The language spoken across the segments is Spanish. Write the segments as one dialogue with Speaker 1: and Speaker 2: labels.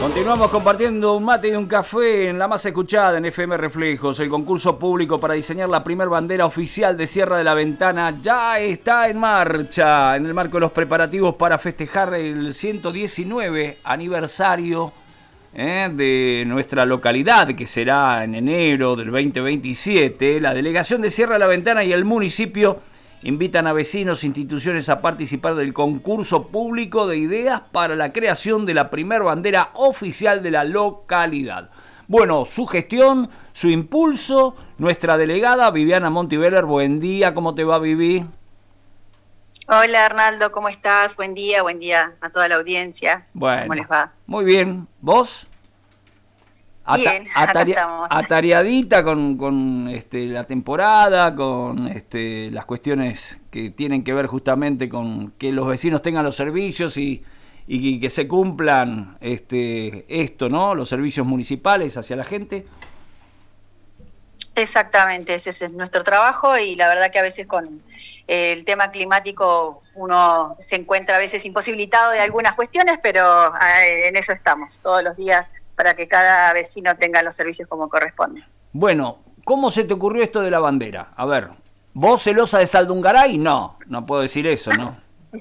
Speaker 1: Continuamos compartiendo un mate y un café en la más escuchada en FM Reflejos. El concurso público para diseñar la primer bandera oficial de Sierra de la Ventana ya está en marcha. En el marco de los preparativos para festejar el 119 aniversario de nuestra localidad, que será en enero del 2027, la delegación de Sierra de la Ventana y el municipio invitan a vecinos e instituciones a participar del concurso público de ideas para la creación de la primer bandera oficial de la localidad. Bueno, su gestión, su impulso, nuestra delegada Viviana Montiveller. Buen día, ¿cómo te va, Vivi?
Speaker 2: Hola, Arnaldo, ¿cómo estás? Buen día a toda la audiencia.
Speaker 1: Bueno,
Speaker 2: ¿cómo les va?
Speaker 1: Muy bien, ¿vos?
Speaker 2: Bien, acá estamos.
Speaker 1: Atareadita con la temporada, con las cuestiones que tienen que ver justamente con que los vecinos tengan los servicios y que se cumplan ¿no? Los servicios municipales hacia la gente.
Speaker 2: Exactamente, ese es nuestro trabajo, y la verdad que a veces con el tema climático uno se encuentra a veces imposibilitado de algunas cuestiones, pero en eso estamos todos los días, para que cada vecino tenga los servicios como corresponde.
Speaker 1: Bueno, ¿cómo se te ocurrió esto de la bandera? A ver, ¿vos celosa de Saldungaray? No puedo decir eso, ¿no?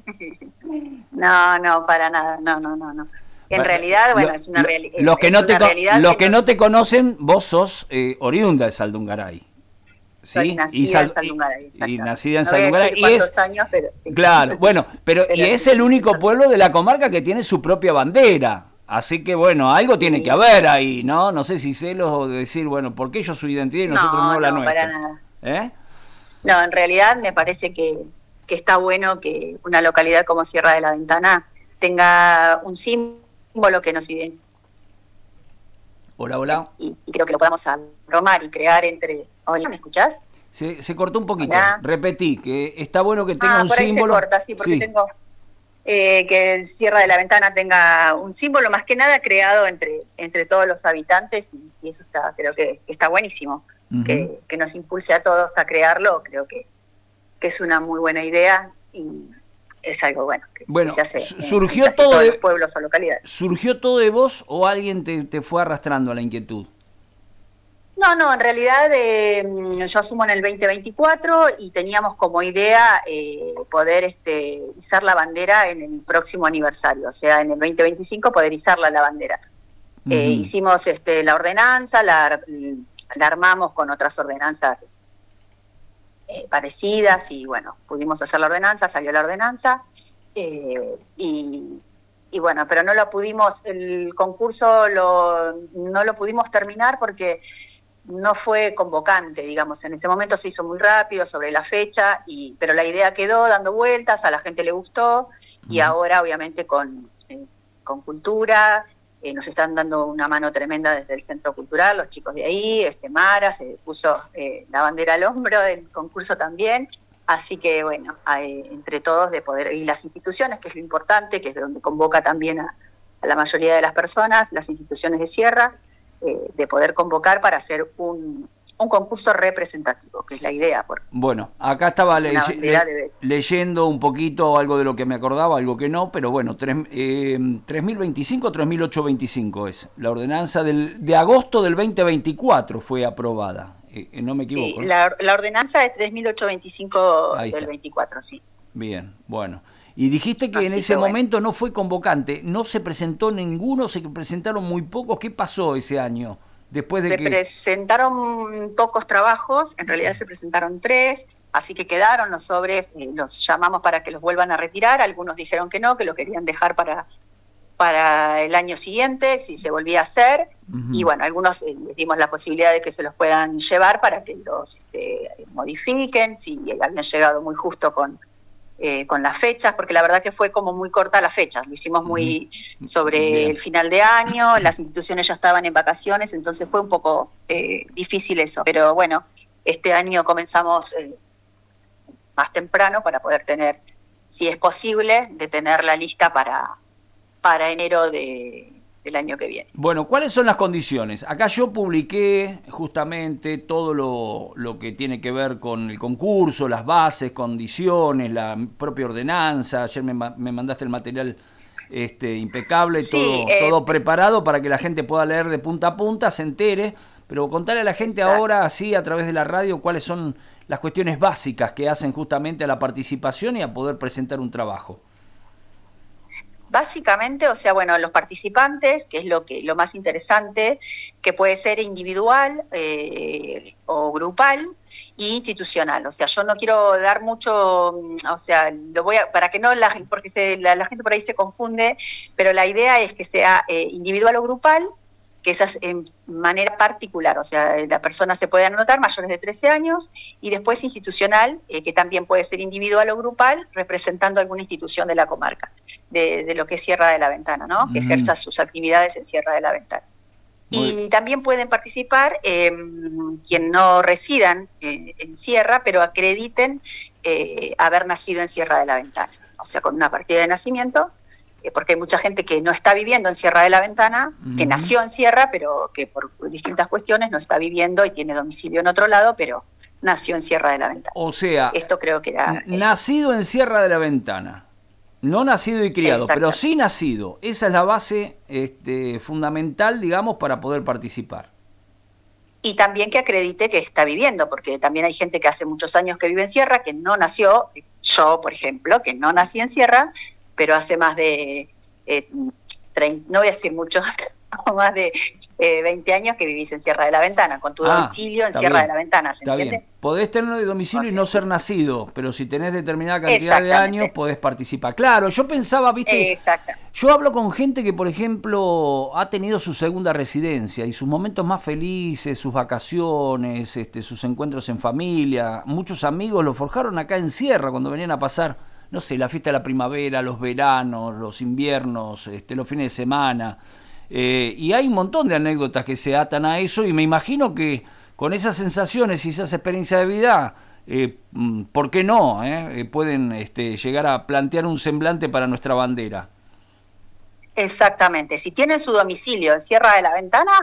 Speaker 2: No, para nada, no. En realidad, bueno, es una realidad.
Speaker 1: Los que no te conocen, vos sos oriunda de Saldungaray.
Speaker 2: ¿Sí? Nacida en Saldungaray.
Speaker 1: Y nacida en Saldungaray.
Speaker 2: Y es años, pero, sí.
Speaker 1: Claro, bueno, pero y es el único pueblo de la comarca que tiene su propia bandera. Así que, bueno, algo tiene que haber ahí, ¿no? No sé si celos o decir, bueno, ¿por qué ellos su identidad y nosotros no la nuestra?
Speaker 2: No, para nada. No, en realidad me parece que está bueno que una localidad como Sierra de la Ventana tenga un símbolo que nos identifique.
Speaker 1: Hola.
Speaker 2: Y creo que lo podamos armar y crear entre... Hola, ¿me escuchás?
Speaker 1: Se cortó un poquito.
Speaker 2: Hola.
Speaker 1: Repetí, que está bueno que tenga un
Speaker 2: por ahí
Speaker 1: símbolo.
Speaker 2: Se corta, sí, porque tengo... que el Sierra de la Ventana tenga un símbolo más que nada creado entre todos los habitantes, y eso creo que está buenísimo. Uh-huh. Que nos impulse a todos a crearlo, creo que es una muy buena idea, y es algo bueno que se hace
Speaker 1: surgió
Speaker 2: en
Speaker 1: todo
Speaker 2: todos
Speaker 1: de
Speaker 2: los pueblos o localidades.
Speaker 1: ¿Surgió todo de vos o alguien te fue arrastrando a la inquietud?
Speaker 2: No, en realidad yo asumo en el 2024 y teníamos como idea poder izar la bandera en el próximo aniversario, o sea, en el 2025 poder izarla la bandera. Uh-huh. Hicimos la ordenanza, la armamos con otras ordenanzas parecidas, y bueno, pudimos hacer la ordenanza, salió la ordenanza, y bueno, pero no lo pudimos, el concurso no lo pudimos terminar porque no fue convocante, digamos. En ese momento se hizo muy rápido sobre la fecha, pero la idea quedó dando vueltas, a la gente le gustó, y ahora obviamente con cultura nos están dando una mano tremenda desde el Centro Cultural, los chicos de ahí, Mara se puso la bandera al hombro del concurso también, así que bueno, entre todos de poder, y las instituciones, que es lo importante, que es de donde convoca también a la mayoría de las personas, las instituciones de Sierra, de poder convocar para hacer un concurso representativo, que es la idea.
Speaker 1: Bueno, acá estaba leyendo un poquito algo de lo que me acordaba, algo que no, pero bueno, 3.025 o 3.825 es la ordenanza de agosto del 2024 fue aprobada, no me equivoco.
Speaker 2: Sí, la ordenanza es 3.825 del 24, sí.
Speaker 1: Bien, bueno. Y dijiste que en ese momento no fue convocante, no se presentó ninguno, se presentaron muy pocos. ¿Qué pasó ese año? Después de
Speaker 2: se presentaron pocos trabajos, en realidad se presentaron 3, así que quedaron los sobres, los llamamos para que los vuelvan a retirar, algunos dijeron que no, que lo querían dejar para el año siguiente, si se volvía a hacer, uh-huh. Y bueno, algunos les dimos la posibilidad de que se los puedan llevar para que los modifiquen, si habían llegado muy justo con las fechas, porque la verdad que fue como muy corta las fechas, lo hicimos muy sobre el final de año, las instituciones ya estaban en vacaciones, entonces fue un poco difícil eso, pero bueno, este año comenzamos más temprano para poder tener, si es posible, de tener la lista para enero del año que viene.
Speaker 1: Bueno, ¿cuáles son las condiciones? Acá yo publiqué justamente todo lo que tiene que ver con el concurso, las bases, condiciones, la propia ordenanza. Ayer me mandaste el material impecable, todo preparado para que la gente pueda leer de punta a punta, se entere, pero contarle a la gente ahora, así a través de la radio, cuáles son las cuestiones básicas que hacen justamente a la participación y a poder presentar un trabajo.
Speaker 2: Básicamente, o sea, bueno, los participantes, que es lo más interesante, que puede ser individual o grupal y institucional. O sea, yo no quiero dar mucho, o sea, para que no, porque la gente por ahí se confunde, pero la idea es que sea individual o grupal, que esas en manera particular, o sea, la persona se puede anotar mayores de 13 años, y después institucional, que también puede ser individual o grupal, representando alguna institución de la comarca, de lo que es Sierra de la Ventana, ¿no? Que ejerza sus actividades en Sierra de la Ventana. Y también pueden participar quien no residan en Sierra, pero acrediten haber nacido en Sierra de la Ventana, o sea, con una partida de nacimiento, porque hay mucha gente que no está viviendo en Sierra de la Ventana, que nació en Sierra, pero que por distintas cuestiones no está viviendo y tiene domicilio en otro lado, pero nació en Sierra de la Ventana.
Speaker 1: O sea,
Speaker 2: esto creo que era
Speaker 1: nacido en Sierra de la Ventana, no nacido y criado, pero sí nacido. Esa es la base fundamental, digamos, para poder participar.
Speaker 2: Y también que acredite que está viviendo, porque también hay gente que hace muchos años que vive en Sierra, que no nació, yo, por ejemplo, que no nací en Sierra, pero hace más de, 30, no voy a decir mucho, más de 20 años que vivís en Sierra de la Ventana, con tu domicilio en Sierra de la Ventana, ¿se entiende?
Speaker 1: Bien. Podés tener de domicilio y no ser nacido, pero si tenés determinada cantidad de años podés participar. Claro, yo pensaba, viste, yo hablo con gente que, por ejemplo, ha tenido su segunda residencia y sus momentos más felices, sus vacaciones, sus encuentros en familia, muchos amigos lo forjaron acá en Sierra cuando venían a pasar, no sé, la fiesta de la primavera, los veranos, los inviernos, los fines de semana. Y hay un montón de anécdotas que se atan a eso y me imagino que con esas sensaciones y esas experiencias de vida, ¿por qué no? Pueden llegar a plantear un semblante para nuestra bandera.
Speaker 2: Exactamente. Si tienen su domicilio en Sierra de la Ventana,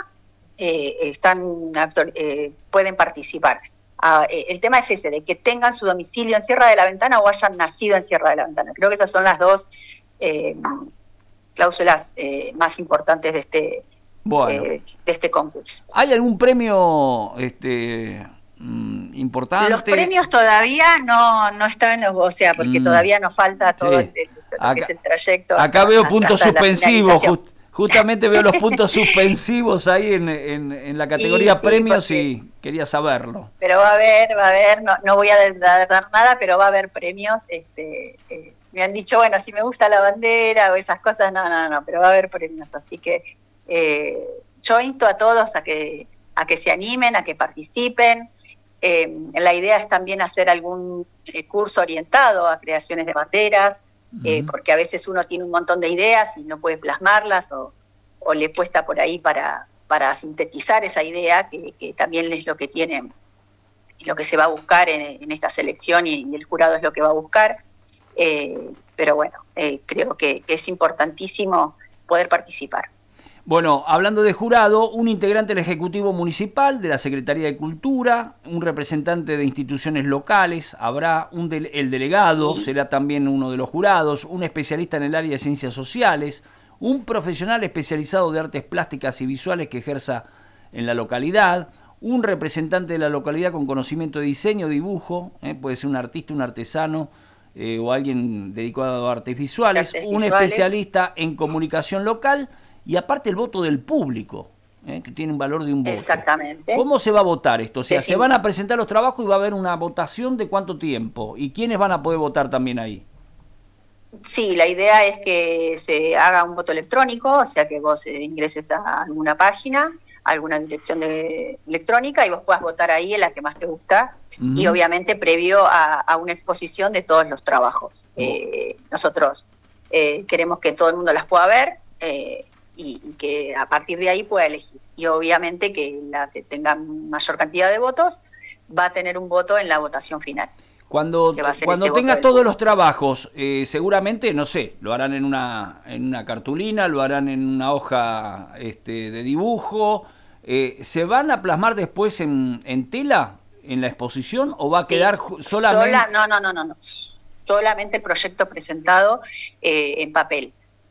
Speaker 2: pueden participar. El tema es ese, de que tengan su domicilio en Sierra de la Ventana o hayan nacido en Sierra de la Ventana. Creo que esas son las dos cláusulas más importantes de este concurso.
Speaker 1: ¿Hay algún premio importante?
Speaker 2: Los premios todavía no están, o sea, porque todavía nos falta todo lo que es el trayecto.
Speaker 1: Acá veo puntos suspensivos, justamente veo los puntos suspensivos ahí en la categoría premios y quería saberlo.
Speaker 2: Pero va a haber, no voy a dar nada, pero va a haber premios. Me han dicho, bueno, si me gusta la bandera o esas cosas, no, pero va a haber premios. Así que yo insto a todos a que se animen, a que participen. La idea es también hacer algún curso orientado a creaciones de banderas, porque a veces uno tiene un montón de ideas y no puede plasmarlas o le cuesta por ahí para sintetizar esa idea, que también es lo que tiene, lo que se va a buscar en esta selección y el jurado es lo que va a buscar. Pero bueno, creo que es importantísimo poder participar.
Speaker 1: Bueno, hablando de jurado, un integrante del Ejecutivo Municipal, de la Secretaría de Cultura, un representante de instituciones locales, habrá el delegado, será también uno de los jurados, un especialista en el área de ciencias sociales, un profesional especializado de artes plásticas y visuales que ejerza en la localidad, un representante de la localidad con conocimiento de diseño, dibujo, puede ser un artista, un artesano o alguien dedicado a artes visuales, un especialista en comunicación local, y aparte el voto del público, que tiene un valor de un voto.
Speaker 2: Exactamente.
Speaker 1: ¿Cómo se va a votar esto? O sea, se van a presentar los trabajos y va a haber una votación de cuánto tiempo. ¿Y quiénes van a poder votar también ahí?
Speaker 2: Sí, la idea es que se haga un voto electrónico, o sea que vos ingreses a alguna página, a alguna dirección electrónica y vos puedas votar ahí en la que más te gusta. Y obviamente previo a una exposición de todos los trabajos. Nosotros queremos que todo el mundo las pueda ver, y que a partir de ahí pueda elegir. Y obviamente que la que tenga mayor cantidad de votos va a tener un voto en la votación final.
Speaker 1: Cuando tengas todos los trabajos, seguramente, no sé, lo harán en una cartulina, lo harán en una hoja de dibujo. ¿Se van a plasmar después en tela, en la exposición, o va a quedar solamente...?
Speaker 2: No. Solamente el proyecto presentado en papel.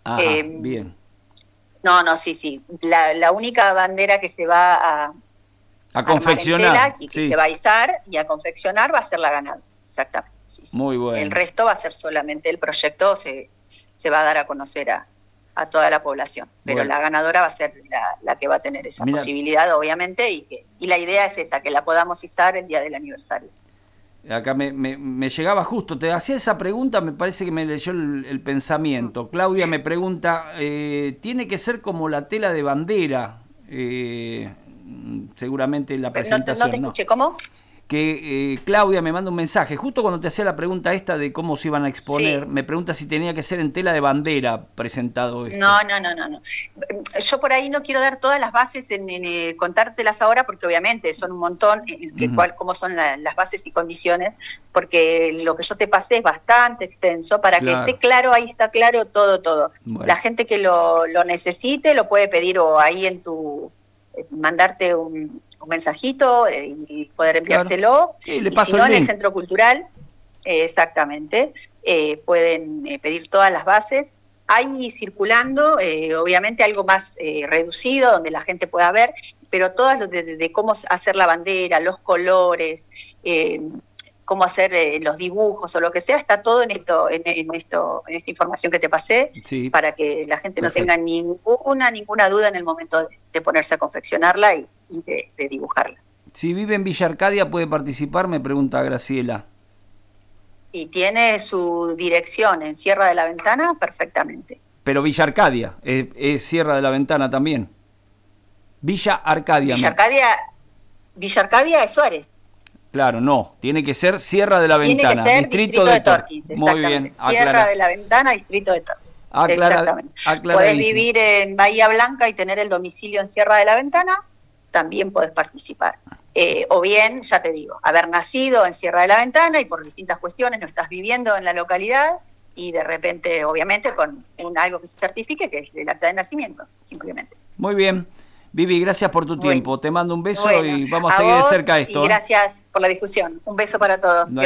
Speaker 1: Ajá, bien.
Speaker 2: No, sí. La única bandera que se va
Speaker 1: a confeccionar
Speaker 2: y que se va a izar y a confeccionar va a ser la ganadora. Exactamente. Sí.
Speaker 1: Muy bueno.
Speaker 2: El resto va a ser solamente el proyecto, se va a dar a conocer a toda la población. Pero la ganadora va a ser la que va a tener esa posibilidad, obviamente, y la idea es esta, que la podamos izar el día del aniversario.
Speaker 1: Acá me llegaba justo, te hacía esa pregunta, me parece que me leyó el pensamiento. Claudia me pregunta, ¿tiene que ser como la tela de bandera? Seguramente en la presentación.
Speaker 2: No te escuché, ¿cómo?
Speaker 1: Que Claudia me manda un mensaje, justo cuando te hacía la pregunta esta de cómo se iban a exponer, me pregunta si tenía que ser en tela de bandera presentado esto.
Speaker 2: No. Yo por ahí no quiero dar todas las bases en contártelas ahora, porque obviamente son un montón, cómo son las bases y condiciones, porque lo que yo te pasé es bastante extenso, para que esté claro, ahí está claro todo. Bueno. La gente que lo necesite lo puede pedir o ahí mandarte un mensajito y poder enviárselo.
Speaker 1: Sí, le paso
Speaker 2: si no, en el Centro Cultural, exactamente, pueden pedir todas las bases. Hay circulando, obviamente, algo más reducido, donde la gente pueda ver, pero todas de cómo hacer la bandera, los colores, cómo hacer los dibujos o lo que sea, está todo en esta información que te pasé, para que la gente no tenga ninguna duda en el momento de ponerse a confeccionarla y de dibujarla.
Speaker 1: Si vive en Villa Arcadia, ¿puede participar? Me pregunta Graciela.
Speaker 2: Y tiene su dirección en Sierra de la Ventana, perfectamente.
Speaker 1: Pero Villa Arcadia, ¿es Sierra de la Ventana también? Villa Arcadia.
Speaker 2: Villa Arcadia es Suárez.
Speaker 1: Claro, no, tiene que ser Sierra de la Ventana, distrito de Torquín. Muy bien,
Speaker 2: Sierra de la Ventana, distrito de Torquín. Exactamente. Podés vivir en Bahía Blanca y tener el domicilio en Sierra de la Ventana, también podés participar. O bien, ya te digo, haber nacido en Sierra de la Ventana y por distintas cuestiones no estás viviendo en la localidad y de repente, obviamente, con algo que se certifique, que es el acta de nacimiento, simplemente.
Speaker 1: Muy bien. Vivi, gracias por tu tiempo. Te mando un beso y vamos a seguir de cerca esto.
Speaker 2: Y gracias por la discusión. Un beso para todos.